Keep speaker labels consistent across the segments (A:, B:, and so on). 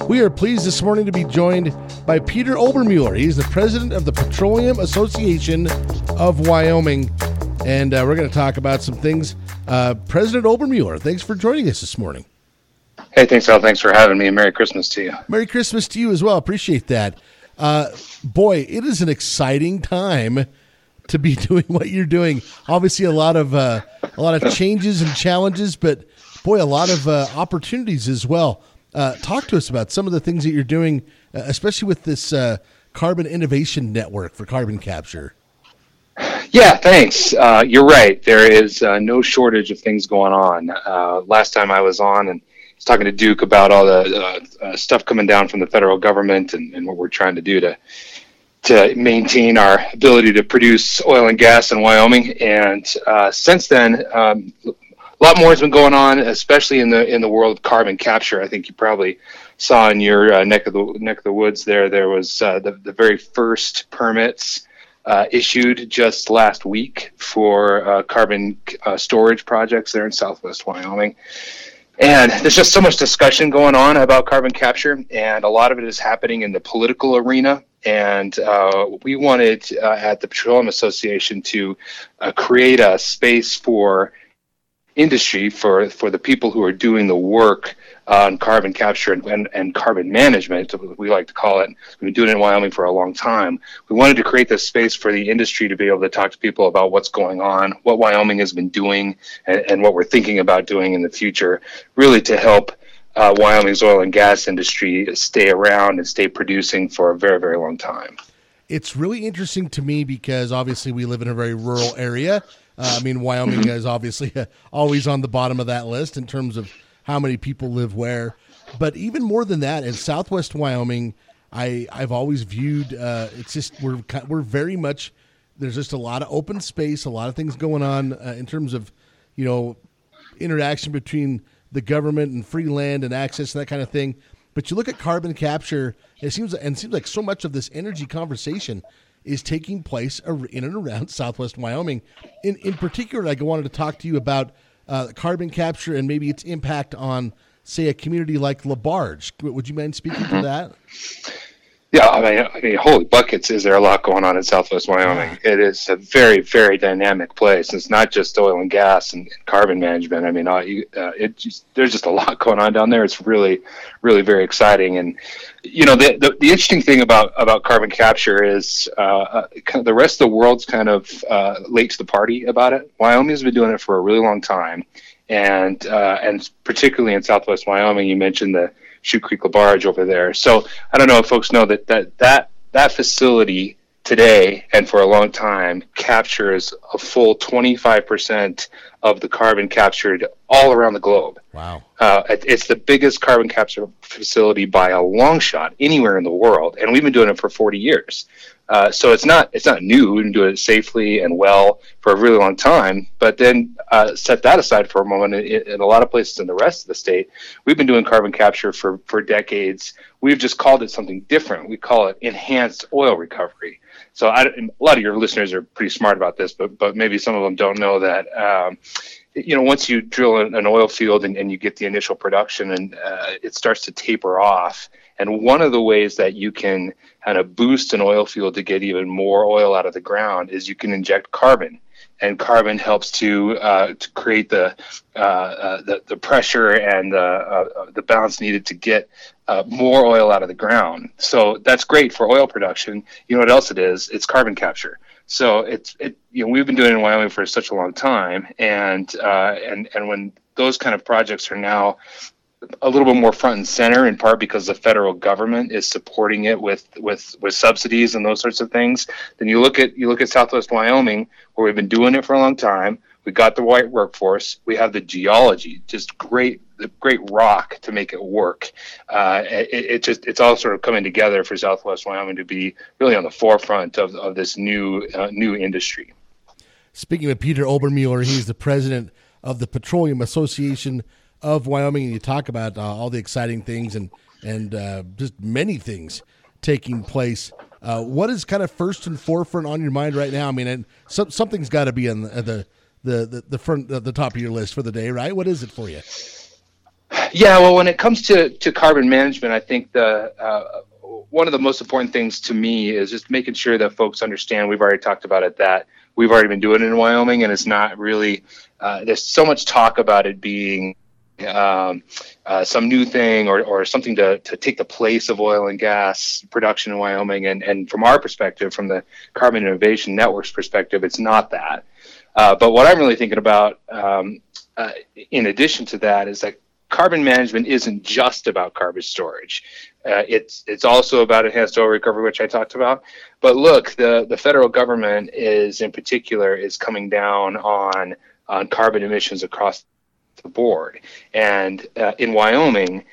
A: We are pleased this morning to be joined by Peter Obermueller. He's the president of the Petroleum Association of Wyoming, and we're going to talk about some things. President Obermueller, thanks for joining us this morning.
B: Hey, thanks, Al. Thanks for having me, and Merry Christmas to you.
A: Merry Christmas to you as well. Appreciate that. Boy, it is an exciting time to be doing what you're doing. Obviously, a lot of changes and challenges, but boy, a lot of opportunities as well. Talk to us about some of the things that you're doing, especially with this Carbon Innovation Network for carbon capture.
B: Yeah, thanks. You're right. There is no shortage of things going on. Last time I was on and was talking to Duke about all the stuff coming down from the federal government and what we're trying to do to maintain our ability to produce oil and gas in Wyoming. And since then, a lot more has been going on, especially in the world of carbon capture. I think you probably saw in your neck of the woods there. There was the very first permits issued just last week for carbon storage projects there in Southwest Wyoming. And there's just so much discussion going on about carbon capture, and a lot of it is happening in the political arena. And we wanted at the Petroleum Association to create a space for industry, for the people who are doing the work on carbon capture and carbon management, we like to call it. We've been doing it in Wyoming for a long time. We wanted to create this space for the industry to be able to talk to people about what's going on, what Wyoming has been doing, and what we're thinking about doing in the future, really to help Wyoming's oil and gas industry stay around and stay producing for a very, very long time.
A: It's really interesting to me because obviously we live in a very rural area. Wyoming is obviously always on the bottom of that list in terms of how many people live where. But even more than that, in Southwest Wyoming, I've always viewed it's just we're very much, there's just a lot of open space, a lot of things going on in terms of interaction between the government and free land and access and that kind of thing. But you look at carbon capture, it seems like so much of this energy conversation is taking place in and around Southwest Wyoming. In particular, I wanted to talk to you about carbon capture and maybe its impact on, say, a community like LaBarge. Would you mind speaking to that?
B: Yeah, I mean, holy buckets, is there a lot going on in Southwest Wyoming. It is a very, very dynamic place. It's not just oil and gas and carbon management. I mean, there's just a lot going on down there. It's really, really very exciting. And, the interesting thing about carbon capture is the rest of the world's kind of late to the party about it. Wyoming's been doing it for a really long time. And particularly in Southwest Wyoming, you mentioned the Chute Creek LaBarge over there. So I don't know if folks know that facility today and for a long time captures a full 25% of the carbon captured all around the globe.
A: Wow.
B: It's the biggest carbon capture facility by a long shot anywhere in the world, and we've been doing it for 40 years. So it's not new. We've been doing it safely and well for a really long time. But then set that aside for a moment. In a lot of places in the rest of the state, we've been doing carbon capture for decades. We've just called it something different. We call it enhanced oil recovery. So a lot of your listeners are pretty smart about this, but maybe some of them don't know that. Once you drill an oil field and you get the initial production and it starts to taper off. And one of the ways that you can kind of boost an oil field to get even more oil out of the ground is you can inject carbon. And carbon helps to create the pressure and the balance needed to get more oil out of the ground. So that's great for oil production. You know what else it is? It's carbon capture. So we've been doing it in Wyoming for such a long time, and when those kind of projects are now a little bit more front and center, in part because the federal government is supporting it with subsidies and those sorts of things, then you look at Southwest Wyoming, where we've been doing it for a long time. We got the right workforce. We have the geology, just great rock to make it work. It's all sort of coming together for Southwest Wyoming to be really on the forefront of this new industry.
A: Speaking of Peter Obermueller, he's the president of the Petroleum Association of Wyoming, and you talk about all the exciting things and just many things taking place. What is kind of first and forefront on your mind right now? I mean, and something's got to be on the front, the top of your list for the day, right? What is it for you?
B: Yeah, well, when it comes to carbon management, I think the one of the most important things to me is just making sure that folks understand. We've already talked about it, that we've already been doing it in Wyoming, and it's not really. There's so much talk about it being some new thing or something to take the place of oil and gas production in Wyoming. And from our perspective, from the Carbon Innovation Network's perspective, it's not that. But what I'm really thinking about, in addition to that, is that carbon management isn't just about carbon storage. It's also about enhanced oil recovery, which I talked about. But look, the federal government is coming down on carbon emissions across the board. And in Wyoming,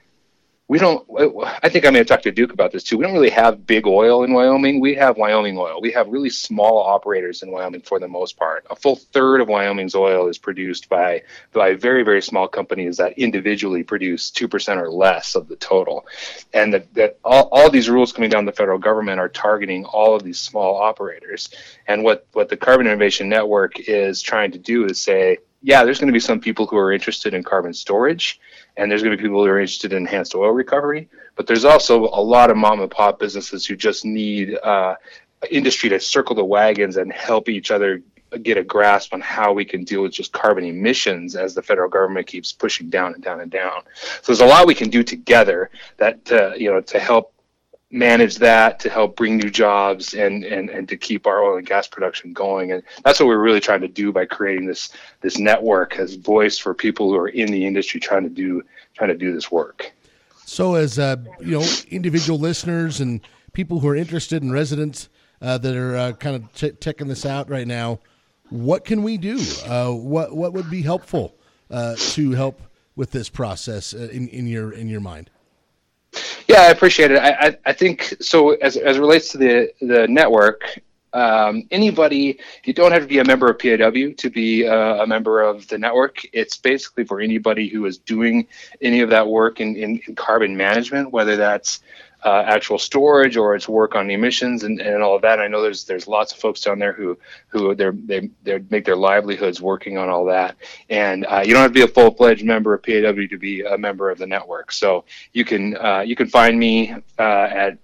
B: we don't, I think I may have talked to Duke about this too. We don't really have big oil in Wyoming. We have Wyoming oil. We have really small operators in Wyoming for the most part. A full third of Wyoming's oil is produced by very, very small companies that individually produce 2% or less of the total. And that all these rules coming down the federal government are targeting all of these small operators. And what the Carbon Innovation Network is trying to do is say, yeah, there's going to be some people who are interested in carbon storage, and there's going to be people who are interested in enhanced oil recovery. But there's also a lot of mom and pop businesses who just need industry to circle the wagons and help each other get a grasp on how we can deal with just carbon emissions as the federal government keeps pushing down and down and down. So there's a lot we can do together that to help manage that, to help bring new jobs and to keep our oil and gas production going. And that's what we're really trying to do by creating this network as voice for people who are in the industry trying to do this work.
A: So as individual listeners and people who are interested in residents that are kind of checking this out right now, what can we do? What would be helpful to help with this process in your mind?
B: Yeah, I appreciate it. I think so. As it relates to the network, anybody, you don't have to be a member of PAW to be a member of the network. It's basically for anybody who is doing any of that work in carbon management, whether that's actual storage or it's work on emissions and all of that. I know there's lots of folks down there who they make their livelihoods working on all that. And you don't have to be a full-fledged member of PAW to be a member of the network. So you can find me at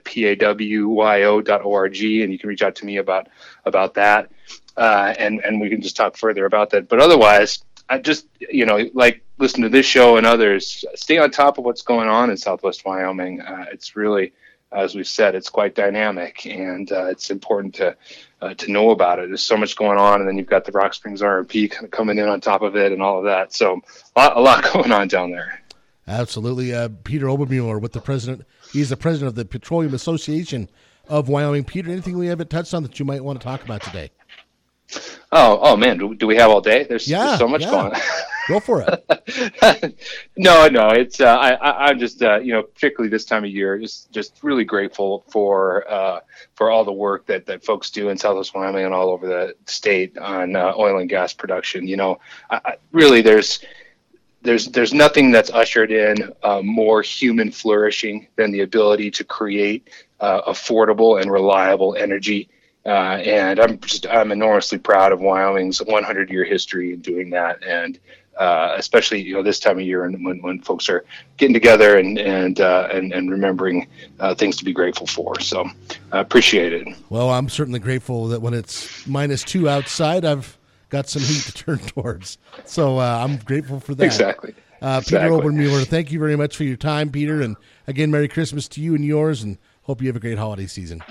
B: pete@pawyo.org, and you can reach out to me about that, and we can just talk further about that. But otherwise, I just, like listen to this show and others, stay on top of what's going on in Southwest Wyoming. It's really, as we've said, it's quite dynamic, and it's important to know about it. There's so much going on, and then you've got the Rock Springs RMP kind of coming in on top of it and all of that. So a lot going on down there.
A: Absolutely. Peter Obermuller with the president. He's the president of the Petroleum Association of Wyoming. Peter, anything we haven't touched on that you might want to talk about today?
B: Oh man, do we have all day? There's so much going on.
A: Go for it.
B: No, it's I'm just particularly this time of year, just really grateful for all the work that folks do in Southwest Wyoming and all over the state on oil and gas production. Really there's nothing that's ushered in more human flourishing than the ability to create affordable and reliable energy. And I'm enormously proud of Wyoming's 100-year history in doing that, and especially this time of year, and when folks are getting together and remembering things to be grateful for. So I appreciate it.
A: Well, I'm certainly grateful that when it's -2 outside, I've got some heat to turn towards. So I'm grateful for that.
B: Exactly.
A: Peter Obermuller, thank you very much for your time, Peter. And again, Merry Christmas to you and yours, and hope you have a great holiday season.